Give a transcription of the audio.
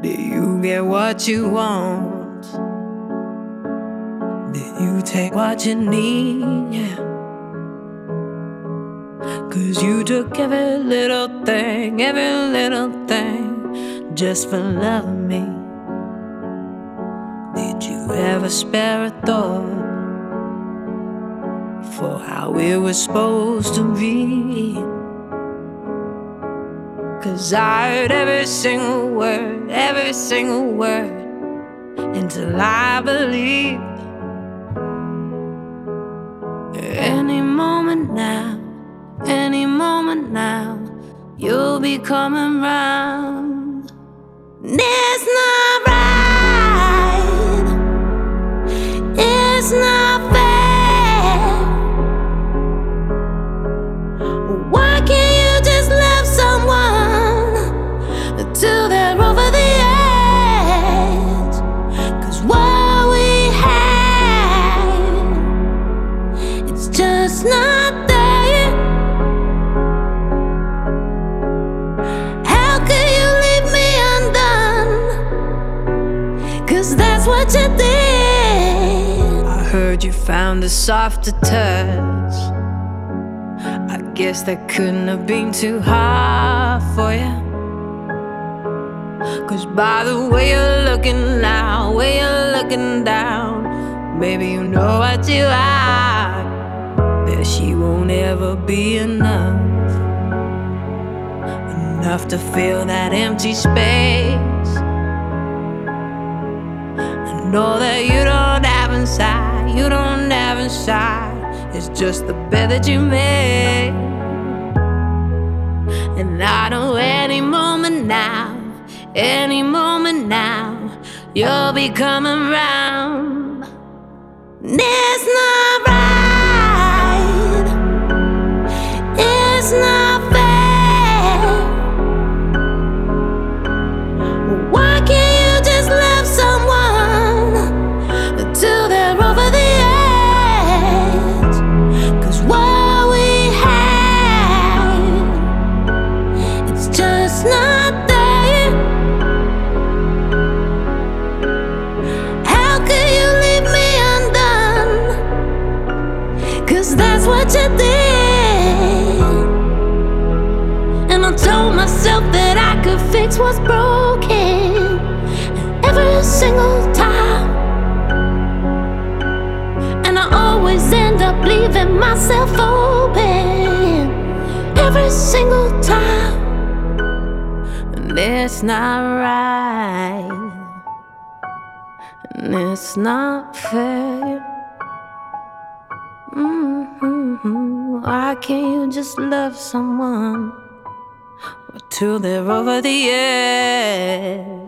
Did you get what you want? Did you take what you need? Yeah. 'Cause you took every little thing just for loving me. Did you ever spare a thought for how it was supposed to be? 'Cause I heard every single word, until I believed. Any moment now, you'll be coming round. It's not right, it's not fair. Why can't you just love someone till they're over the edge? 'Cause what we had, it's just not there. How could you leave me undone? 'Cause that's what you did. I heard you found a softer touch. I guess that couldn't have been too hard for you. 'Cause by the way you're looking now, way you're looking down, baby, you know what you are. That she won't ever be enough to fill that empty space. And all that you don't have inside, it's just the bed that you made. And I know any moment now, you'll be coming round. It's not right, it's not fair. Why can't you just love someone till they're over the edge? 'Cause what we had, it's just not there. How could you leave me undone? 'Cause that's what you did. And I told myself that I could fix what's broken every single time. And I always end up leaving myself open every single time. And it's not right, and it's not fair. Why can't you just love someone till they're over the edge?